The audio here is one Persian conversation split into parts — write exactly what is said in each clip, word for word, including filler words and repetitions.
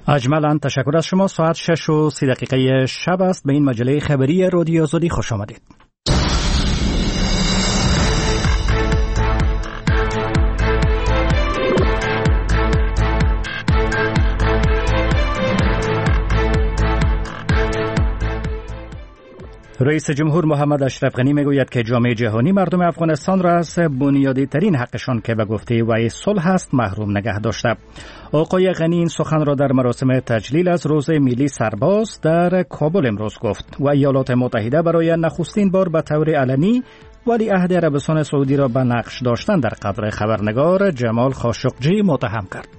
اجمالاً تشکر از شما. ساعت شش و سی دقیقه شب است. به این مجله خبری رادیو آزادی خوش آمدید. رئیس جمهور محمد اشرف غنی میگوید که جامعه جهانی مردم افغانستان را از بنیادی ترین حقشان که به گفته وی صلح است محروم نگه داشته. آقای غنی این سخن را در مراسم تجلیل از روز ملی سرباز در کابل امروز گفت و ایالات متحده برای نخستین بار به طور علنی ولیعهد عربستان سعودی را به نقش داشتن در قبر خبرنگار جمال خاشقجی متهم کرد.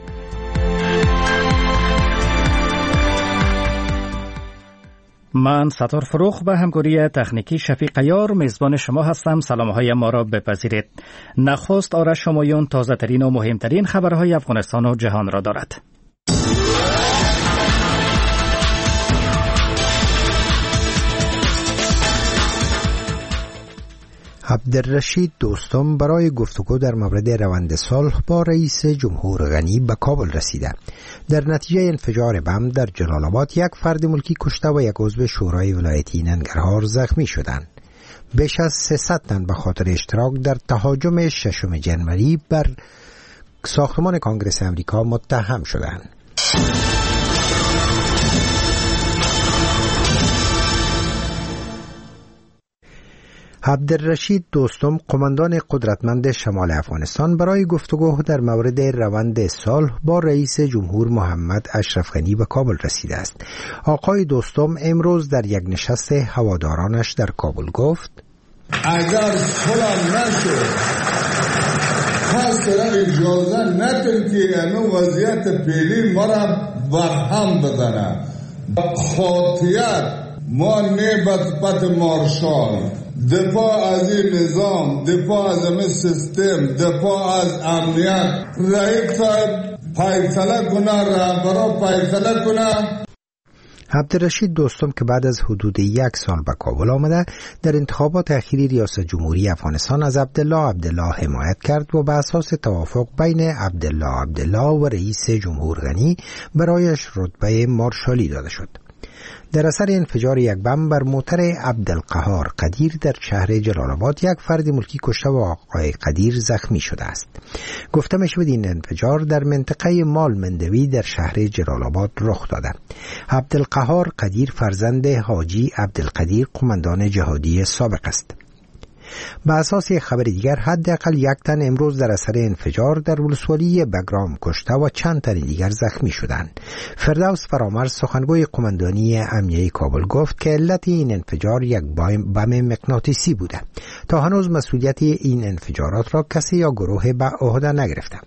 من ستار فروخ به همکاری تکنیکی شفیق یار میزبان شما هستم. سلامهای ما را بپذیرید. نخست آرش همایون تازه ترین و مهمترین خبرهای افغانستان و جهان را دارد. عبدالرشید دوستم برای گفتگو در مورد روند صلح با رئیس جمهور غنی به کابل رسیده. در نتیجه انفجار بم در جلال آباد یک فرد ملکی کشته و یک عضو شورای ولایتی ننگرهار زخمی شدند. بیش از سیصد تن به خاطر اشتراک در تهاجم ششم جنوری بر ساختمان کنگره امریکا متهم شدند. عبدالرشید دوستم قماندان قدرتمند شمال افغانستان برای گفتگو در مورد روند صلح با رئیس جمهور محمد اشرف غنی به کابل رسیده است. آقای دوستم امروز در یک نشست هوادارانش در کابل گفت: اگر صلح نشد پس اجازه ندیم که این وضعیت فعلی ما را برهم بزنه. خاطیت ما نبت مارشال، دفاع از این نظام، دفاع از این سیستم، دفاع از امنیت، رئیس صاحب فیصله کنه، رهبرا فیصله کنه. عبدالرشید دوستم که بعد از حدود یک سال به کابل آمده در انتخابات اخیری ریاست جمهوری افغانستان از عبدالله عبدالله حمایت کرد و به اساس توافق بین عبدالله عبدالله و رئیس جمهور غنی برایش رتبه مارشالی داده شد. در اثر انفجار یک بم بر موتر عبدالقهار قدیر در شهر جلال آباد یک فرد ملکی کشته و آقای قدیر زخمی شده است. گفته می شود این انفجار در منطقه مال مندوی در شهر جلال آباد رخ داده. عبدالقهار قدیر فرزند حاجی عبدالقدیر قماندان جهادی سابق است. به اساس خبر دیگر حداقل یک تن امروز در اثر انفجار در ولسوالی بگرام کشته و چند تن دیگر زخمی شدند. فردوس فرامرز سخنگوی قماندانی امنیه کابل گفت که علت این انفجار یک بم مغناطیسی بوده. تا هنوز مسئولیت این انفجارات را کسی یا گروه به عهده نگرفته.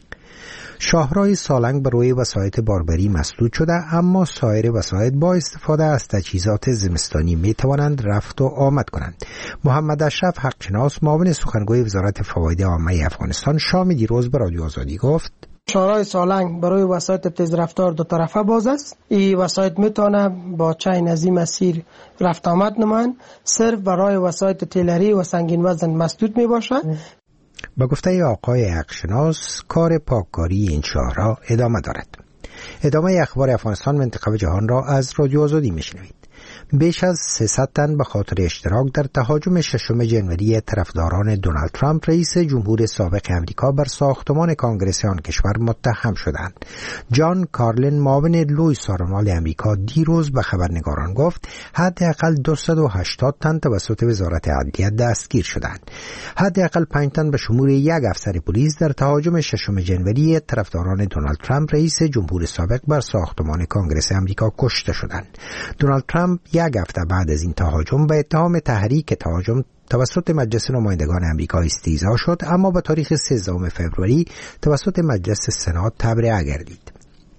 شاهراه سالنگ به روی وسایط باربری مسدود شده، اما سایر وسایط با استفاده از تجهیزات زمستانی می توانند رفت و آمد کنند. محمد اشرف حقشناس معاون سخنگوی وزارت فواید عامه افغانستان شام دیروز به رادیو آزادی گفت: شاهراه سالنگ برای وسایط تیز رفتار دو طرفه باز است. این وسایط میتونه با چین از این مسیر رفت آمد نمایند. صرف برای وسایط تیلری و سنگین وزن مسدود می باشد. با گفته آقای حقشناس کار پاککاری این شاهراه ادامه دارد. ادامه اخبار افغانستان منطقه و جهان را از رادیو آزادی میشنوید. بیش از سیصد تن به خاطر اشتراک در تهاجم ششم جنوری طرفداران دونالد ترامپ رئیس جمهور سابق امریکا بر ساختمان کنگره آن کشور متهم شدند. جان کارلین معاون لوی سازمان امریکا دیروز به خبرنگاران گفت حداقل دویست و هشتاد تن توسط وزارت عدلیه دستگیر شدند. حداقل پنج تن به شمول یک افسر پلیس در تهاجم ششم جنوری طرفداران دونالد ترامپ رئیس جمهور سابق بر ساختمان کنگره امریکا کشته شدند. دونالد ترامپ یک هفته بعد از این تهاجم به اتهام تحریک تهاجم توسط مجلس نمایندگان آمریکا استیضاح شد، اما به تاریخ سیزدهم فوریه توسط مجلس سنا تبرئه گردید.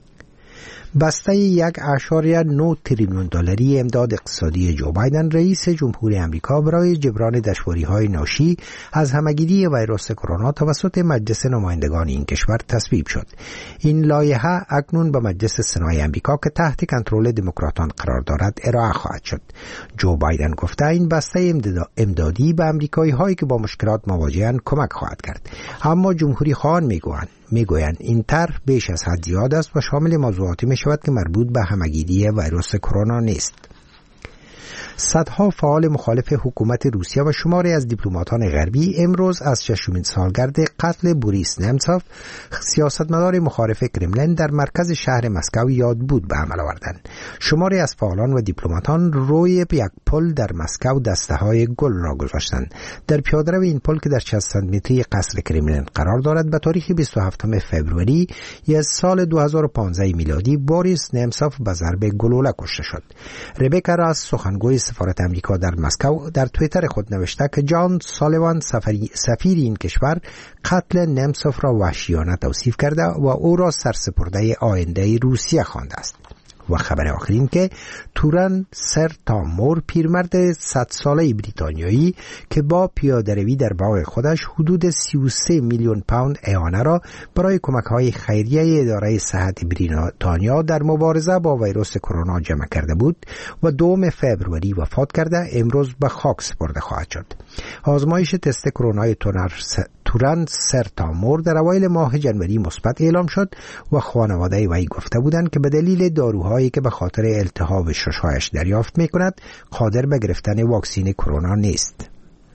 بسته یک اشاریه نه تریلیون دلاری امداد اقتصادی جو بایدن رئیس جمهور آمریکا برای جبران دشواری‌های ناشی از همه‌گیری ویروس کرونا توسط مجلس نمایندگان این کشور تصویب شد. این لایحه اکنون به مجلس سنای آمریکا که تحت کنترل دموکراتان قرار دارد ارائه خواهد شد. جو بایدن گفته این بسته امدادی به آمریکایی‌هایی که با مشکلات مواجه‌اند کمک خواهد کرد، اما جمهوری خواهان میگویند میگویند این طرح بیش از حد زیاد است و شامل موضوعاتی می شود که مربوط به همگیری ویروس کرونا نیست. صدها فعال مخالف حکومت روسیه و شماری از دیپلماتان غربی امروز از ششمین سالگرد قتل بوریس نمتسوف، سیاستمدار مخالف کرملین، در مرکز شهر مسکو یاد بود به عمل آوردند. شماری از فعالان و دیپلماتان روی یک پل در مسکو دسته‌های گل را گذاشتند. در پیاده‌رو این پل که در چند متری قصر کرملین قرار دارد، به تاریخ بیست و هفتم فوریه از سال دو هزار و پانزده میلادی بوریس نمتسوف به ضرب گلوله کشته شد. ربکا راس، سخنگوی سفارت امریکا در مسکو، در توییتر خود نوشته که جان سالیوان، سفیر این کشور، قتل نمتسوف را وحشیانه توصیف کرده و او را سرسپرده آینده روسیه خوانده است. و خبر آخرین که تورن سرتامور، پیرمرد صد ساله بریتانیایی که با پیاده‌روی در باغ خودش حدود سی و سه میلیون پوند اعانه را برای کمک‌های خیریه اداره صحت بریتانیا در مبارزه با ویروس کرونا جمع کرده بود و دوم فوریه وفات کرده، امروز به خاک سپرده خواهد شد. آزمایش تست کرونای تورن سرتامور در اوایل ماه جنوری مثبت اعلام شد و خانواده وی گفته بودند که به دلیل داروهایی که به خاطر التهاب ششهایش دریافت می کند قادر به گرفتن واکسین کرونا نیست.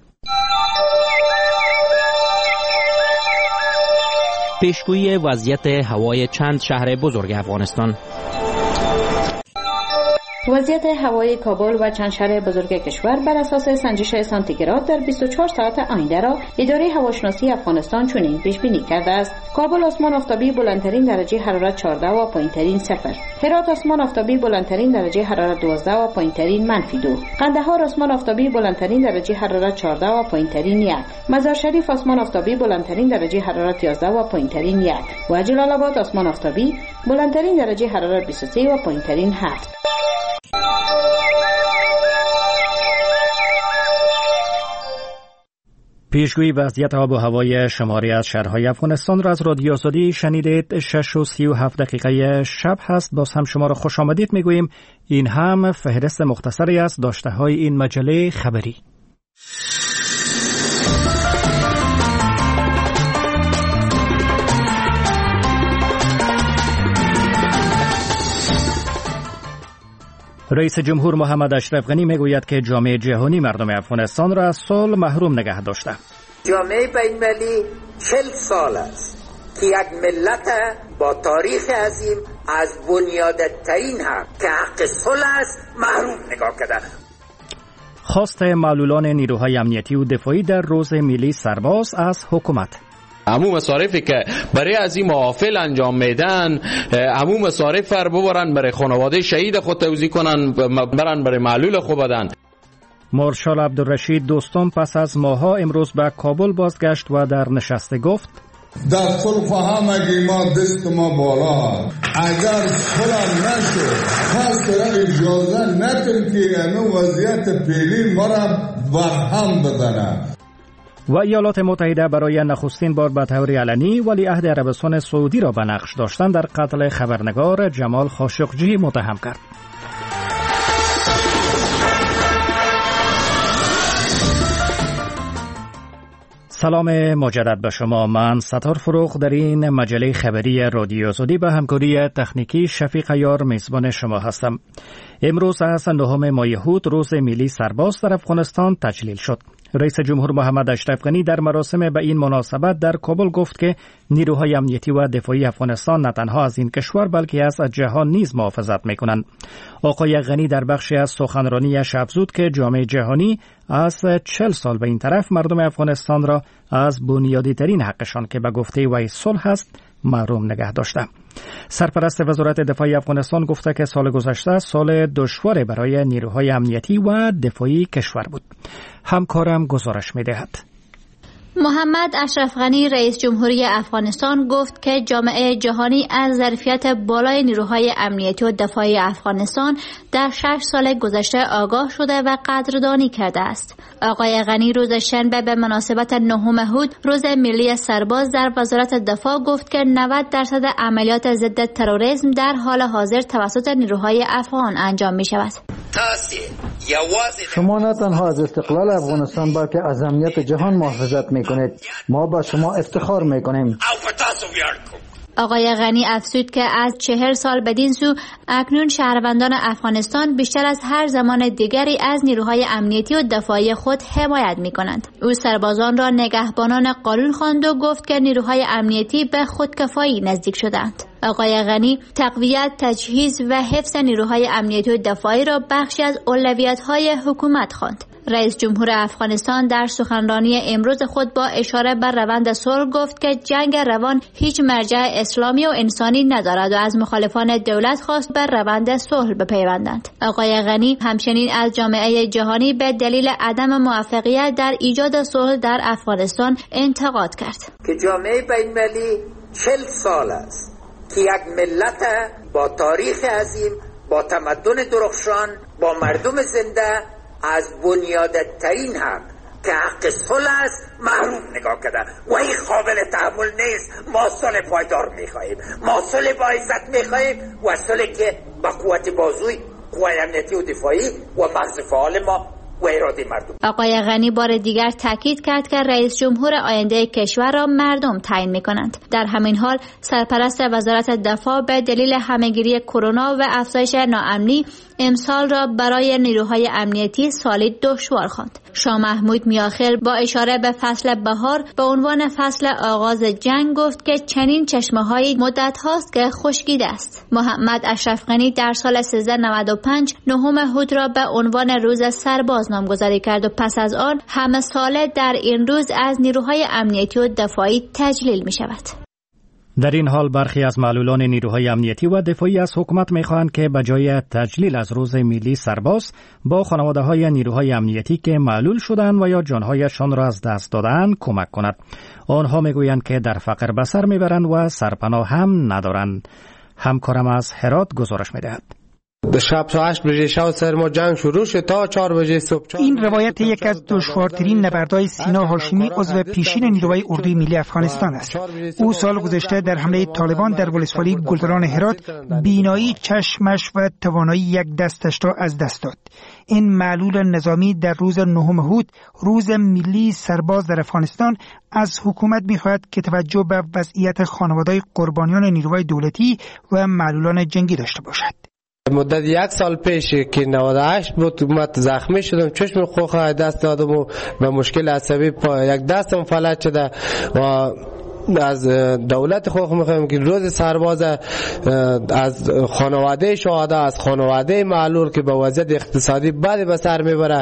پیشگویی وضعیت هوای چند شهر بزرگ افغانستان. وضعیت هوایی کابل و چند شهر بزرگ کشور بر اساس سنجش سانتیگراد در بیست و چهار ساعت آینده را اداره هواشناسی افغانستان چنین پیش بینی کرده است: کابل آسمان آفتابی بلندترین درجه حرارت چهارده و پایینترین صفر. هرات آسمان آفتابی بلندترین درجه حرارت دوازده و پایینترین منفی دو. قندهار آسمان آفتابی بلندترین درجه حرارت چهارده و پایینترین یک. مزار شریف آسمان آفتابی بلندترین درجه حرارت یازده و پایینترین یک. و جلال آباد آسمان آفتابی بلندترین درجه حرارت بیست و سه و پایینترین هفت. پیشگویی وضعیت آب و هوای شماری از شهرهای افغانستان را از رادیو آزادی شنیدید. شش و سی و هفت دقیقه شب هست. باز هم شما را خوش آمدید میگوییم. این هم فهرست مختصری از داشته های این مجله خبری. رئیس جمهور محمد اشرف غنی میگوید که جامعه جهانی مردم افغانستان را از صلح محروم نگه داشته. جامعه بین‌المللی چهل سال است که یک ملت با تاریخ عظیم از بنیادترین حق که حق صلح است محروم نگاه کرده. خواست معلولان نیروهای امنیتی و دفاعی در روز ملی سرباز از حکومت. همون مصارفی که برای از این محافل انجام میدن، همون مصارف رو ببرن برای خانواده شهید خود توزیع کنن، برن برای معلول خود بدن. مارشال عبدالرشید دوستم پس از ماها امروز به کابل بازگشت و در نشسته گفت: در صلح همگی ما دست ما بالا، اگر صلح نشد پس اجازه ندیم که اینو وضعیت فعلی ما را برهم بدنه. و ایالات متحده برای نخستین بار به طور علنی ولیعهد عربستان سعودی را به نقش داشتن در قتل خبرنگار جمال خاشقجی متهم کرد. سلام مجدد به شما. من ستار فروغ در این مجله خبری رادیو آزادی به همکاری تکنیکی شفیق عیار میزبان شما هستم. امروز از نهم ماه هود روز ملی سرباز در افغانستان تجلیل شد. رئیس جمهور محمد اشرف غنی در مراسم به این مناسبت در کابل گفت که نیروهای امنیتی و دفاعی افغانستان نه تنها از این کشور بلکه از جهان نیز محافظت می‌کنند. آقای غنی در بخشی از سخنرانیش افزود که جامعه جهانی از چهل سال به این طرف مردم افغانستان را از بنیادی ترین حقشان که به گفته وی صلح است محروم نگه داشته. سرپرست وزارت دفاع افغانستان گفته که سال گذشته سال دشوار برای نیروهای امنیتی و دفاعی کشور بود. همکارم گزارش می‌دهد. محمد اشرف غنی رئیس جمهوری افغانستان گفت که جامعه جهانی از ظرفیت بالای نیروهای امنیتی و دفاعی افغانستان در شش سال گذشته آگاه شده و قدردانی کرده است. آقای غنی روز شنبه به مناسبت نهم هود روز ملی سرباز در وزارت دفاع گفت که نود درصد عملیات ضد تروریسم در حال حاضر توسط نیروهای افغان انجام می شود. شما نه تنها از استقلال افغانستان بلکه از امنیت جهان محافظت می میکنید. ما با شما افتخار میکنیم. آقای غنی افزود که از چهل سال بدین سو اکنون شهروندان افغانستان بیشتر از هر زمان دیگری از نیروهای امنیتی و دفاعی خود حمایت می کنند. او سربازان را نگهبانان قانون خواند و گفت که نیروهای امنیتی به خودکفایی نزدیک شدند. آقای غنی تقویت، تجهیز و حفظ نیروهای امنیتی و دفاعی را بخشی از اولویت‌های حکومت خواند. رئیس جمهور افغانستان در سخنرانی امروز خود با اشاره بر روند صلح گفت که جنگ روان هیچ مرجع اسلامی و انسانی ندارد و از مخالفان دولت خواست بر روند صلح بپیوندند. آقای غنی همچنین از جامعه جهانی به دلیل عدم موفقیت در ایجاد صلح در افغانستان انتقاد کرد. که جامعه بین‌المللی چهل سال است که یک ملت با تاریخ عظیم، با تمدن درخشان، با مردم زنده از بنیادترین حق که حق صلح است محروم نگاه کرده و این قابل تحمل نیست. ما صلح پایدار میخواهیم، ما صلح با عزت میخواهیم و صلح که با قوت بازوی قوای امنیتی و دفاعی و مغز فعال ما و اراده مردم. آقای غنی بار دیگر تاکید کرد که رئیس جمهور آینده کشور را مردم تعیین می‌کنند. در همین حال سرپرست وزارت دفاع به دلیل همه‌گیری کرونا و افزایش ناامنی امسال را برای نیروهای امنیتی سالی دشوار خواند. شاه محمود میاخر با اشاره به فصل بهار به عنوان فصل آغاز جنگ گفت که چنین چشمه‌هایی مدت هاست که خشکیده است. محمد اشرف غنی در سال سیزده نود و پنج نهم هود را به عنوان روز سرباز نامگذاری کرد و پس از آن همه ساله در این روز از نیروهای امنیتی و دفاعی تجلیل می شود. در این حال برخی از معلولان نیروهای امنیتی و دفاعی از حکومت می‌خواهند که به جای تجلیل از روز ملی سرباز با خانواده‌های نیروهای امنیتی که معلول شدند و یا جانهایشان را از دست دادند کمک کند. آنها میگویند که در فقر به سر میبرند و سرپناه هم ندارند. همکارم از هرات گزارش می‌دهد. شب تا هشت بجه شب سر ما جنگ شروع شد تا چهار بجه صبح. این روایت یک از دشوارترین نبردهای سینا هاشمی عضو پیشین نیروهای اردوی ملی افغانستان است. او سال گذشته در حمله طالبان در ولسوالی گلدران هرات بینایی چشمش و توانایی یک دستش را از دست داد. این معلول نظامی در روز نهم هود روز ملی سرباز در افغانستان از حکومت می‌خواهد که توجه به وضعیت خانواده‌های قربانیان نیروهای دولتی و معلولان جنگی داشته باشد. مدت یک سال پیش که نود و هشت بود من زخمی شدم، چشم خوخه دست دادم و به مشکل عصبی پا یک دستم فلج شده و از دولت خوخ میخوایم که روز سرباز از خانواده شهدا، از خانواده معلول که به وضعیت اقتصادی بد به سر میبره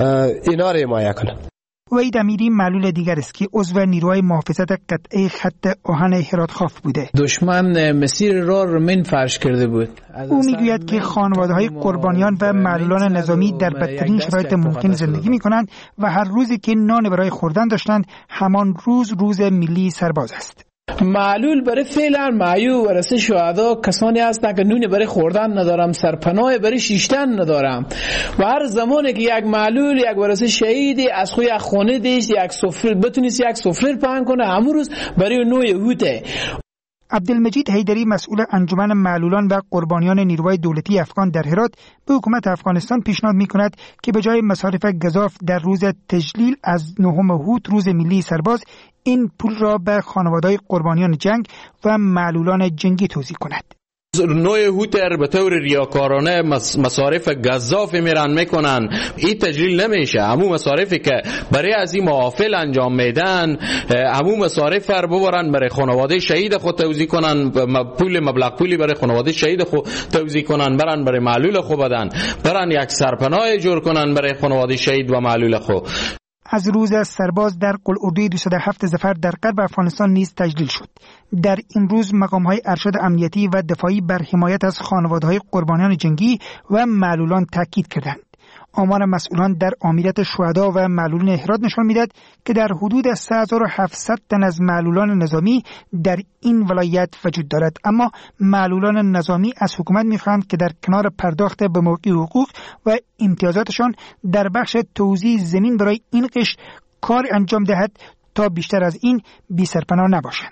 اینا رو حمایت کنه. وحید امیری معلول دیگر است که عضو نیروهای محافظت قطعه خط آهن هرات خاف بوده. دشمن مسیر راه رو من فرش کرده بود. او میگوید که خانواده‌های قربانیان و معلولان نظامی در بدترین شرایط ممکن زندگی میکنند و هر روزی که نان برای خوردن داشتند همان روز روز ملی سرباز است. معلول برای فعلا معیوب و رسه شهدا کسانی هستند که نون برای خوردن ندارم، سرپناه برای شیشتن ندارم و هر زمانی که یک معلول یک ورسه شهیدی از خوی خونه دیش یک سفره بتونیست یک سفره پهن کنه همون روز برای نوع هوته. عبدالمجید حیدری مسئول انجمن معلولان و قربانیان نیروهای دولتی افغان در هرات به حکومت افغانستان پیشنهاد می‌کند که به جای مصارف گزاف در روز تجلیل از نهم هود روز ملی سرباز این پول را به خانواده‌های قربانیان جنگ و معلولان جنگی توزیع کند. نوع هوتر به طور ریاکارانه مصارف گزافی میرن میکنن، این تجلیل نمیشه. همون مصارفی که برای از این محافل انجام میدن همون مصارف رو ببرن برای خانواده شهید خود توزیع کنن، پول مبلغ پولی برای خانواده شهید خود توزیع کنن، برن برای معلول خود بدن، برن یک سرپناه جور کنن برای خانواده شهید و معلول خود. از روز سرباز در قلعه‌ردوی دویست و هفت ظفر در غرب افغانستان نیز تجلیل شد. در این روز مقام‌های ارشد امنیتی و دفاعی بر حمایت از خانواده‌های قربانیان جنگی و معلولان تاکید کردند. آمار مسئولان در آمریت شهدا و معلولان هرات نشان می‌دهد که در حدود سه هزار و هفتصد تن از معلولان نظامی در این ولایت وجود دارد، اما معلولان نظامی از حکومت می‌خواهند که در کنار پرداخت به موقع حقوق و امتیازاتشان در بخش توزیع زمین برای این قشر کار انجام دهد تا بیشتر از این بی سرپناه نباشند.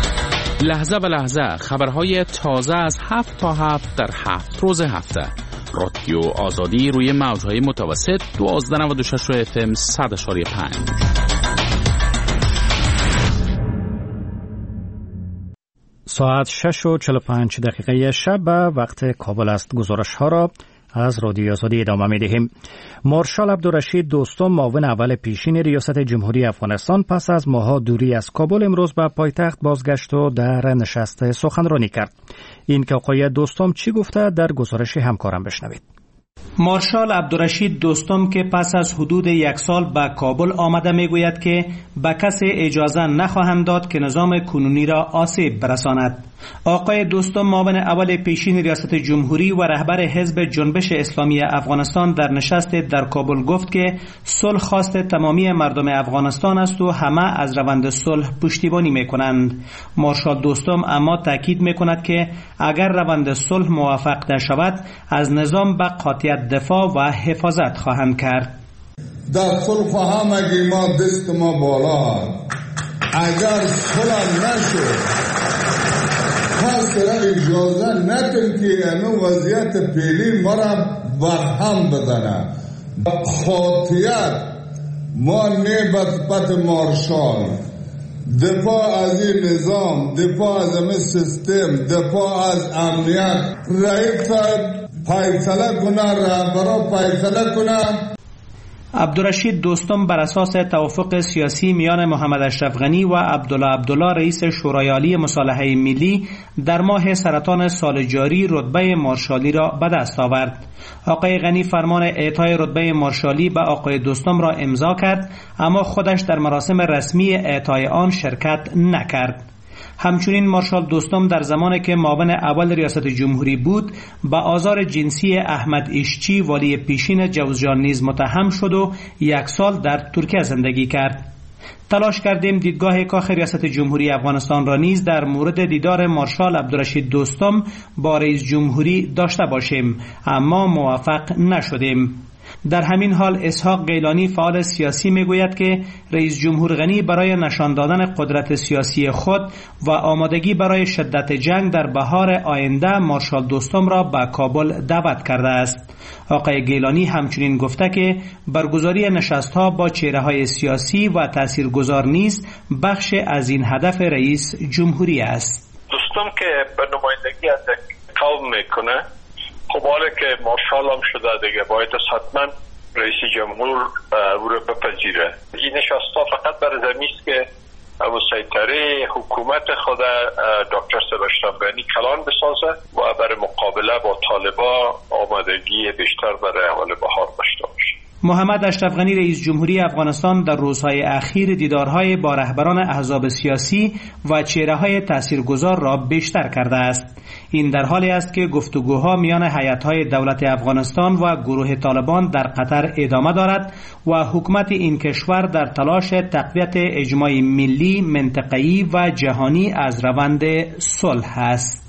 لحظه به لحظه خبرهای تازه از هفت تا هفت در هفت روز هفته. رادیو آزادی روی موجهای متوسط دوازده نود و شش و اف ام صد اشاری پنج. ساعت شش و چهل و پنج دقیقه شب وقت کابل است. گزارش ها را از رادیو آزادی ادامه می دهیم. مارشال عبدالرشید دوستم معاون اول پیشین ریاست جمهوری افغانستان پس از ماها دوری از کابل امروز به پایتخت بازگشت و در نشست سخنرانی کرد. این که آقای دوستم چی گفته در گزارش همکارم بشنوید. مارشال عبدالرشید دوستم که پس از حدود یک سال به کابل آمده میگوید که به کسی اجازه نخواهند داد که نظام کنونی را آسیب برساند. آقای دوستم معاون اول پیشین ریاست جمهوری و رهبر حزب جنبش اسلامی افغانستان در نشست در کابل گفت که صلح خواست تمامی مردم افغانستان است و همه از روند صلح پشتیبانی میکنند. مارشال دوستم اما تاکید میکند که اگر روند صلح موفق نشود از نظام به قاطعیت دفاع و حفاظت خواهند کرد. در صلح همگی ما دست ما بالا، اگر صلح نشد خاص را اجازه نکن که اینو وضعیت پیلی مرا برهم بدنه. خاطیت ما نبت مارشال دفاع از این نظام، دفاع از این سیستم، دفاع از امنیت رئیس فیصله کنه، رهبرا فیصله کنه. عبدالرشید دوستم بر اساس توافق سیاسی میان محمد اشرف غنی و عبدالله عبدالله رئیس شورای عالی مصالحه ملی در ماه سرطان سال جاری رتبه مارشالی را به دست آورد. آقای غنی فرمان اعطای رتبه مارشالی به آقای دوستم را امضا کرد اما خودش در مراسم رسمی اعطای آن شرکت نکرد. همچنین مارشال دوستم در زمانی که معاون اول ریاست جمهوری بود با آزار جنسی احمد ایشچی والی پیشین جوزجان نیز متهم شد و یک سال در ترکیه زندگی کرد. تلاش کردیم دیدگاه کاخ ریاست جمهوری افغانستان را نیز در مورد دیدار مارشال عبدالرشید دوستم با رئیس جمهوری داشته باشیم اما موفق نشدیم. در همین حال اسحاق گیلانی فعال سیاسی میگوید که رئیس جمهور غنی برای نشان دادن قدرت سیاسی خود و آمادگی برای شدت جنگ در بهار آینده مارشال دوستم را به کابل دعوت کرده است. آقای گیلانی همچنین گفته که برگزاری نشست‌ها با چهره‌های سیاسی و تاثیرگذار نیز بخش از این هدف رئیس جمهوری است. دوستم که به نمایندگی از قوم میکنه، خب حالا که مارشال هم شده دیگه باید حتما رئیس جمهور او رو بپذیره. این نشست‌ها فقط برای زمین است که مسیطره حکومت خود دکتر سبشتان غنی کلان بسازه و برای مقابله با طالبان آمادگی بیشتر برای اول بهار داشته باشه. محمد اشرف غنی رئیس جمهوری افغانستان در روزهای اخیر دیدارهای با رهبران احزاب سیاسی و چهره‌های تاثیرگذار را بیشتر کرده است. این در حالی است که گفتگوها میان هیئت‌های دولت افغانستان و گروه طالبان در قطر ادامه دارد و حکومت این کشور در تلاش تقویت اجماع ملی، منطقه‌ای و جهانی از روند صلح است.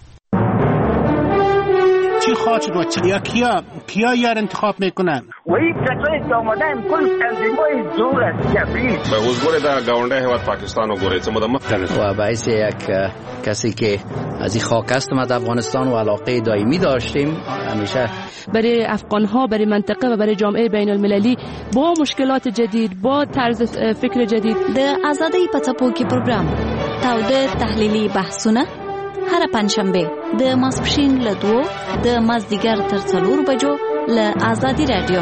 چی خواهد و چیا کیا کیا یار انتخاب میکنن و این کسایی که آمدن کل تنظیمای زور است جبری به حضور در گاونده هیواد پاکستان و گوره چه مدام و باعث یک کسی که از این خاک است ما در افغانستان و علاقه دائمی داشتیم همیشه برای افغان ها، برای منطقه و برای جامعه بین المللی با مشکلات جدید، با طرز فکر جدید. د آزادۍ په څپو کې پروګرام تاوده تحلیلي بحثونه هر پنځشنبه د ماسپښین له دوو د مازدیګر تر څلور بجو له آزادي رادیو.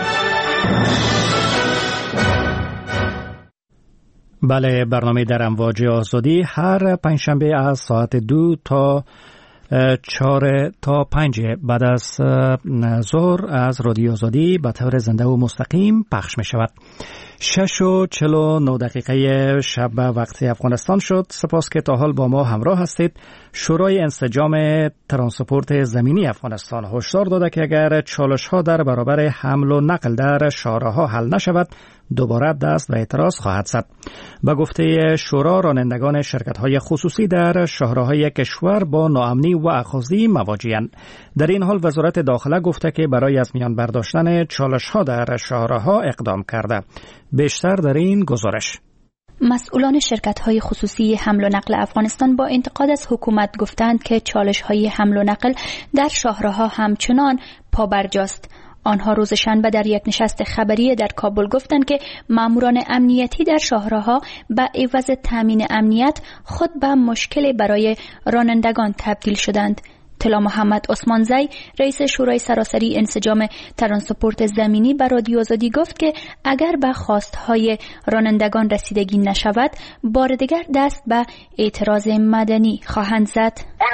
بله، برنامه در امواج آزادی هر پنجشنبه از ساعت دو تا چهار تا پنج بعد از ظهر از رادیو آزادی به طور زنده و مستقیم پخش می شود. شش و چل و نه دقیقه شب وقت افغانستان شد. سپاس که تا حال با ما همراه هستید. شورای انسجام ترانسپورت زمینی افغانستان هشدار داده که اگر چالش ها در برابر حمل و نقل در شاهراها حل نشود دوباره دست و اعتراض خواهد زد. به گفته شورا رانندگان شرکت های خصوصی در شاهراهای کشور با ناامنی و اخاذی مواجه‌اند. در این حال وزارت داخله گفته که برای از میان برداشتن چالش ها در شاهراها اقدام کرده. بیشتر در این گزارش. مسئولان شرکت‌های خصوصی حمل و نقل افغانستان با انتقاد از حکومت گفتند که چالش‌های حمل و نقل در شاهراها همچنان پابرجاست. آنها روز شنبه در یک نشست خبری در کابل گفتند که ماموران امنیتی در شاهراه‌ها به عوض تامین امنیت خود به مشکل برای رانندگان تبدیل شدند. طلا محمد عثمانزی رئیس شورای سراسری انسجام ترانسپورت زمینی به رادیو آزادی گفت که اگر به خواستهای رانندگان رسیدگی نشود بار دیگر دست به اعتراض مدنی خواهند زد.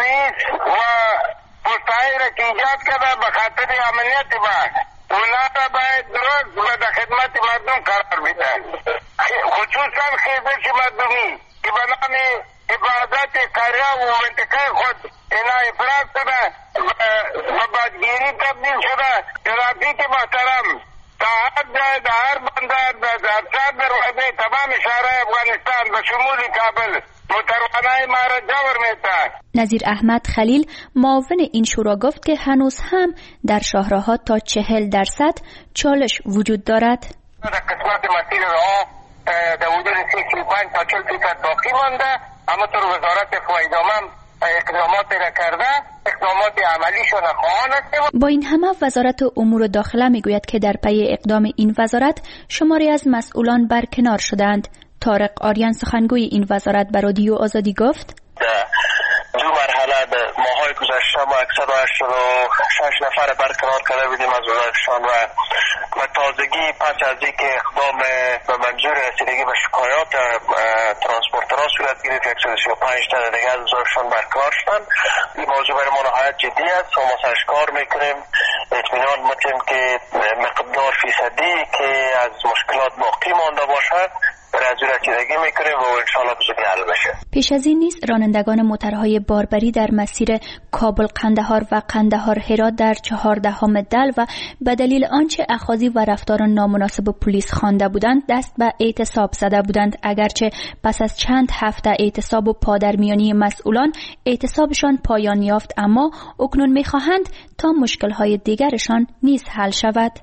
پوستایی را که ایجاد کرده به خاطر امنیت با اونا را باید درست و در خدمت مردم قرار بدن، خصوصا خیزش مردمی که به نام حفاظت قریه و منطقه خود اینا افراط شده و بدگیری تبدیل شده. ترافیک محترم تا هر جای در هر بندر در هر دروازه تمام شهرهای افغانستان به شمول کابل متروانه ما را جبر می‌دهد. نظیر احمد خلیل معاون این شورا گفت که هنوز هم در شاهراه‌ها تا چهل درصد چالش وجود دارد. در قسمت مسیر راه در حدود سی و پنج تا چهل درصد باقی مانده، اما طور وزارت فایدامم اقدامات را کرده، اقدامات عملیشون خواهان است. با این همه وزارت امور داخله میگوید که در پی اقدام این وزارت شماری از مسئولان برکنار شدند. طارق آریان سخنگوی این وزارت به رادیو آزادی گفت دو مرحله به ماهای گذشته ما صد و هشتاد و شش نفر برکنار کرده بودیم از وزارتشان و و تازگی پس از اینکه اقدام به منظور رسیدگی به شکایات ترانسپورترها صورت گرفت صد و سی و پنج تا دیگه از وزارتشان برکنار شدند. این موضوع برای ما نهایت جدی است و ما سرش کار میکنیم، اطمینان میتیم که مقدار فیصدی که از مشکلات باقی مانده باشد رسیدگی میکنیم و انشالله بزودی حل بشه. پیش از این نیز رانندگان موترهای باربری در مسیر کابل قندهار و قندهار هرات در چهاردهم دل و به دلیل آنچه اخاذی و رفتار نامناسب پلیس خوانده بودند دست به اعتصاب زده بودند. اگرچه پس از چند هفته اعتصاب و پادرمیانی مسئولان اعتصابشان پایان یافت، اما اکنون میخواهند تا مشکلهای دیگرشان نیز حل شود.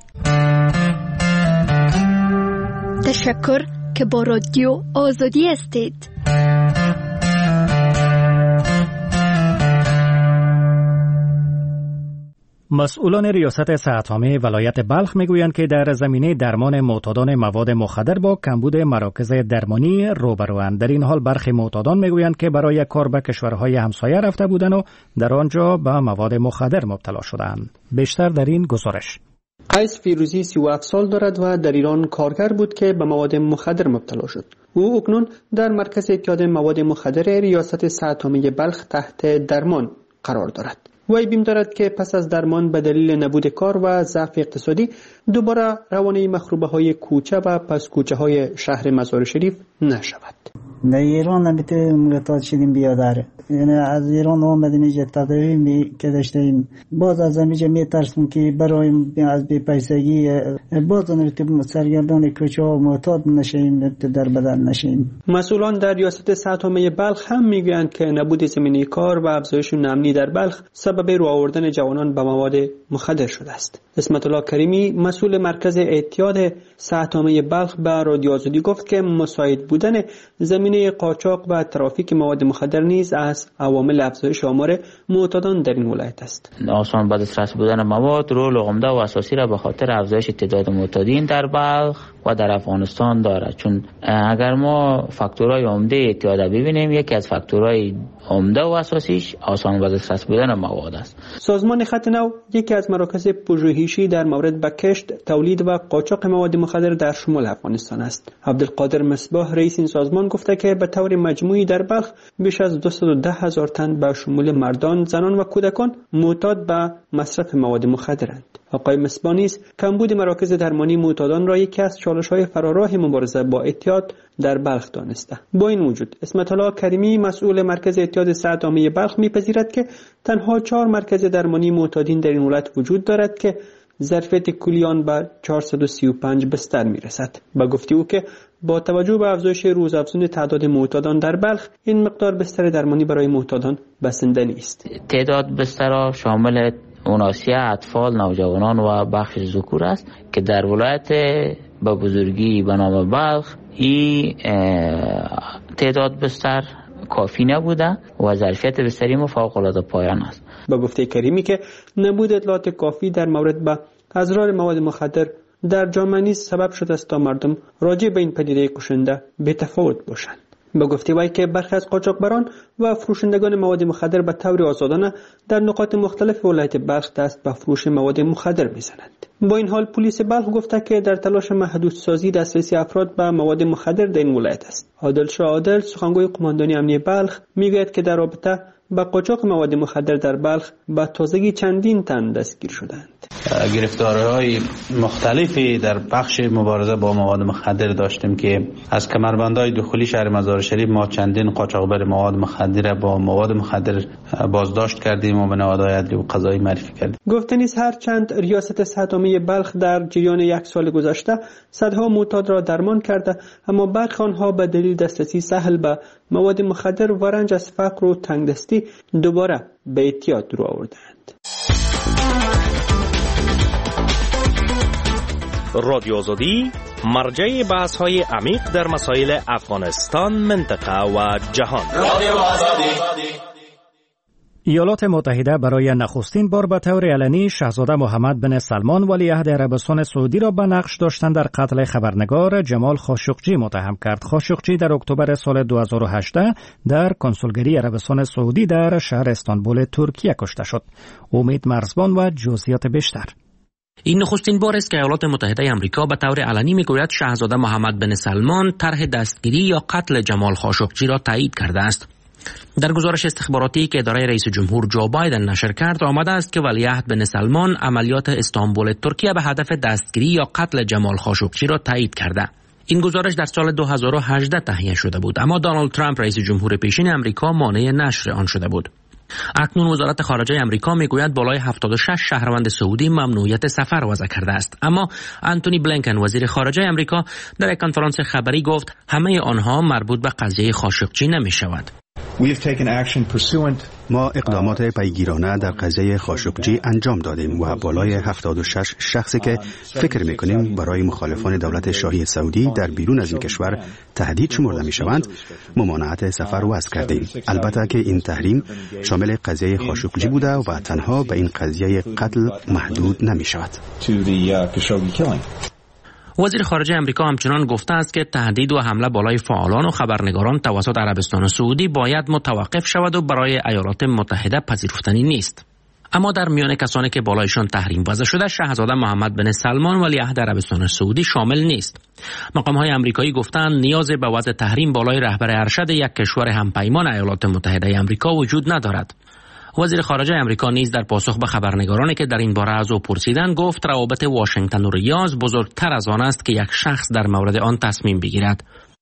تشکر که با رادیو آزادی هستید. مسئولان ریاست صحت‌عامه ولایت بلخ میگویند که در زمینه درمان معتادان مواد مخدر با کمبود مراکز درمانی روبروند. در این حال برخی معتادان میگویند که برای کار به کشورهای همسایه رفته بودند و در آنجا به مواد مخدر مبتلا شدند. بیشتر در این گزارش. قیس فیروزی سی و هفت سال دارد و در ایران کارگر بود که به مواد مخدر مبتلا شد. او اکنون در مرکز اعتیاد مواد مخدر ریاست صحت‌عامه بلخ تحت درمان قرار دارد. وی بیم دارد که پس از درمان به دلیل نبود کار و ضعف اقتصادی دوباره روانه مخروبه های کوچه و پس کوچه های شهر مزار شریف نشود. در ایران نمیته مرتاد شدیم بیادره، یعنی از ایران آمدیم اینجا تداوی که داشتیم، باز از اینجا میترسیم که برای از بی پیسگی باز نمیتیم سرگردان کوچه ها معتاد نشیم، در بدن نشیم. مسئولان در ریاست صحت‌عامه بلخ هم میگویند که نبود زمینه کار و افزایش امنی در بلخ سبب رو آوردن جوانان به مواد مخدر شده است. اسمت الله کریمی مسئول مرکز اعتیاد صحت‌عامه بلخ به رادیو آزادی گفت که مساعد بودن زمینه قاچاق و ترافیک مواد مخدر نیز از عوامل افزایش آمار معتادان در این ولایت است. آسان به دسترس بودن مواد رول عمده و اساسی را به خاطر افزایش تعداد معتادین در بلخ و در افغانستان دارد، چون اگر ما فاکتورهای عمده اعتیاد ببینیم، یکی از فاکتورهای عمده و اساسیش آسان به دسترس بودن مواد است. سازمان خط نو یکی از مراکز پژوهشی در مورد به کشت، تولید و قاچاق مواد مخدر در شمال افغانستان است. عبدالقادر مصباح رئیس این سازمان گفته که به طور مجموعی در بلخ بیش از دویست و ده هزار تن به شمول مردان، زنان و کودکان معتاد به مصرف مواد مخدرند. آقای مصباح نیز کمبود مراکز درمانی معتادان را یکی از چالش‌های فراراه مبارزه با اعتیاد در بلخ دانسته. با این وجود اسمت الله کریمی مسئول مرکز اعتیاد صحت‌عامه بلخ می‌پذیرد که تنها چهار مرکز درمانی معتادین در این ولایت وجود دارد که ظرفیت کلی آن به چهارصد و سی و پنج بستر می‌رسد. با گفته او که با توجه به افزایش روزافزون تعداد معتادان در بلخ، این مقدار بستر درمانی برای معتادان بسنده نیست. تعداد بسترها شامل اوناسیه، اطفال، نوجوانان و بخش ذکور است که در ولایت به بزرگی به نام بلخ این تعداد بستر کافی نبوده و ظرفیت بستری ما فوق العاده پایان است. با گفته کریمی که نبود اطلاعات کافی در مورد به ازرار مواد مخدر در جامعه نیز سبب شده است تا مردم راجع به این پدیده کشنده بی‌تفاوت باشند. به گفته وی که برخی از قاچاقبران و فروشندگان مواد مخدر به طور آزادانه در نقاط مختلف ولایت بلخ دست به فروش مواد مخدر میزنند. با این حال پلیس بلخ گفته که در تلاش محدودسازی دسترسی افراد به مواد مخدر در این ولایت است. عادل شاه عادل سخنگوی قماندانی امنیتی بلخ میگوید که در رابطه با قاچاق مواد مخدر در بلخ به تازگی چندین تن دستگیر شدند. گرفتاری‌های مختلفی در بخش مبارزه با مواد مخدر داشتیم که از کمربندهای داخلی شهر مزار شریف ما چندین قاچاقبر مواد مخدر با مواد مخدر بازداشت کردیم و به نهادهای عدلی و قضایی معرفی کردیم. گفته نیست هر چند ریاست صحت عامه بلخ در جریان یک سال گذشته صدها معتاد را درمان کرده، اما برخی آنها به دلیل دسترسی سهل به مواد مخدر و رنج از فقر و تنگدستی دوباره به اعتیاد رو آوردند. رادیو آزادی مرجع بحث های عمیق در مسائل افغانستان، منطقه و جهان. رادیو آزادی. ایالات متحده برای نخستین بار به طور علنی شاهزاده محمد بن سلمان ولیعهد عربستان سعودی را به نقش داشتن در قتل خبرنگار جمال خاشقجی متهم کرد. خاشقجی در اکتبر سال دو هزار و هجده در کنسولگری عربستان سعودی در شهر استانبول ترکیه کشته شد. امید مرزبان و جزئیات بیشتر. این نخستین بار است که ایالات متحده آمریکا به طور علنی میگوید شاهزاده محمد بن سلمان طرح دستگیری یا قتل جمال خاشقجی را تایید کرده است. در گزارش استخباراتی که اداره رئیس جمهور جو بایدن نشر کرد آمده است که ولیعهد بن سلمان عملیات استانبول ترکیه به هدف دستگیری یا قتل جمال خاشقجی را تایید کرده. این گزارش در سال دو هزار و هجده تهیه شده بود، اما دونالد ترامپ رئیس جمهور پیشین آمریکا مانع نشر آن شده بود. اکنون وزارت خارجه آمریکا میگوید بالای هفتاد و شش شهروند سعودی ممنوعیت سفر وضع کرده است، اما آنتونی بلینکن وزیر خارجه آمریکا در یک کنفرانس خبری گفت همه آنها مربوط به قضیه خاشقجی نمی شود. ما اقدامات پیگیرانه در قضیه خاشقجی انجام دادیم و بالای هفتاد و شش شخصی که فکر میکنیم برای مخالفان دولت شاهی سعودی در بیرون از این کشور تهدید شمرده میشوند ممانعت سفر وضع کردیم. البته که این تحریم شامل قضیه خاشقجی بوده و تنها به این قضیه قتل محدود نمیشود. وزیر خارجه آمریکا همچنان گفته است که تهدید و حمله بالای فعالان و خبرنگاران توسط عربستان سعودی باید متوقف شود و برای ایالات متحده پذیرفتنی نیست. اما در میان کسانی که بالایشان تحریم وضع شده شاهزاده محمد بن سلمان ولیعهد عربستان سعودی شامل نیست. مقام‌های آمریکایی گفتند نیاز به وضع تحریم بالای رهبر ارشد یک کشور همپیمان ایالات متحده آمریکا وجود ندارد. وزیر خارجه آمریکا نیز در پاسخ به خبرنگارانی که در این باره از او پرسیدند گفت روابط واشنگتن و ریاض بزرگتر از آن است که یک شخص در مورد آن تصمیم بگیرد.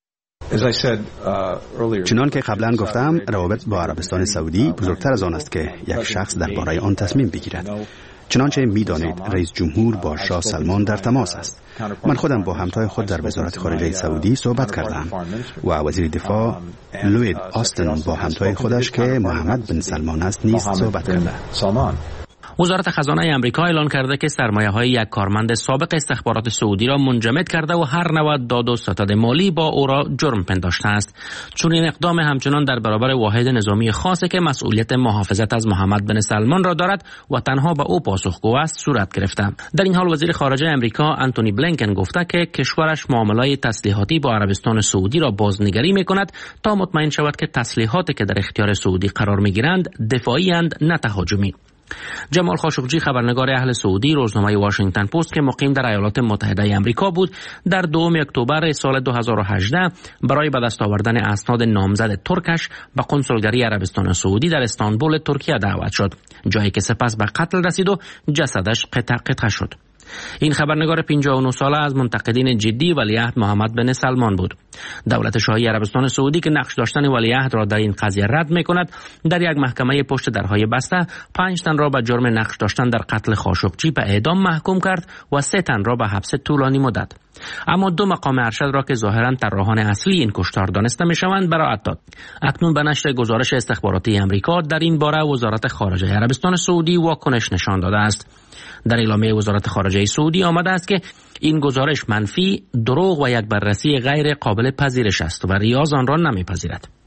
چنان که قبلا گفتم روابط با عربستان سعودی بزرگتر از آن است که یک شخص درباره آن تصمیم بگیرد. چنانچه می‌دانید رئیس جمهور با شاه سلمان در تماس است. من خودم با همتای خود در وزارت خارجه سعودی صحبت کردم و وزیر دفاع لوید آستن با همتای خودش که محمد بن سلمان است نیز صحبت کرده. وزارت خزانه آمریکا اعلام کرده که سرمایه‌های یک کارمند سابق استخبارات سعودی را منجمد کرده و هر نوع داد و ستد مالی با او را جرم پنداشته است. چون این اقدام همچنان در برابر واحد نظامی خاصی که مسئولیت محافظت از محمد بن سلمان را دارد و تنها به او پاسخگو است صورت گرفته. در این حال وزیر خارجه آمریکا آنتونی بلینکن گفته که کشورش معاملات تسلیحاتی با عربستان سعودی را بازنگری می‌کند تا مطمئن شود که تسلیحاتی که در اختیار سعودی قرار می‌گیرند دفاعی اند نه تهاجمی. جمال خاشقجی خبرنگار اهل سعودی روزنامه واشنگتن پست که مقیم در ایالات متحده آمریکا بود در دوم اکتبر سال دو هزار و هجده برای به دست آوردن اسناد نامزد ترکش به کنسولگری عربستان سعودی در استانبول ترکیه دعوت شد، جایی که سپس به قتل رسید و جسدش قطع قطع شد. این خبرنگار پنجاه و نه ساله از منتقدین جدی ولیعهد محمد بن سلمان بود. دولت شاهی عربستان سعودی که نقش داشتن ولیعهد را در این قضیه رد می‌کند، در یک محکمه پشت درهای بسته پنج تن را به جرم نقش داشتن در قتل خاشقجی به اعدام محکوم کرد و سه تن را به حبس طولانی مدت. اما دو مقام ارشد را که ظاهراً طراحان اصلی این کشتار دانسته می‌شوند براءت داد. اکنون به نشر گزارش استخباراتی آمریکا در این باره وزارت خارجه عربستان سعودی واکنش نشان داده است. در اعلامیه وزارت خارجه سعودی آمده است که این گزارش منفی، دروغ و یک بررسی غیر قابل پذیرش است و ریاض آن را نمیپذیرد.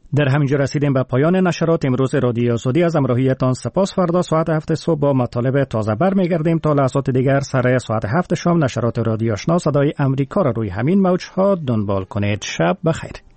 در همینجا رسیدیم به پایان نشرات امروز رادیو آزادی. از همراهیتان سپاس. فردا ساعت هفت صبح با مطالب تازه برمیگردیم. تا لحظات دیگر سر ساعت هفت شام نشرات رادیو آشنا صدای امریکا را روی همین موج‌ها دنبال کنید. شب بخیر.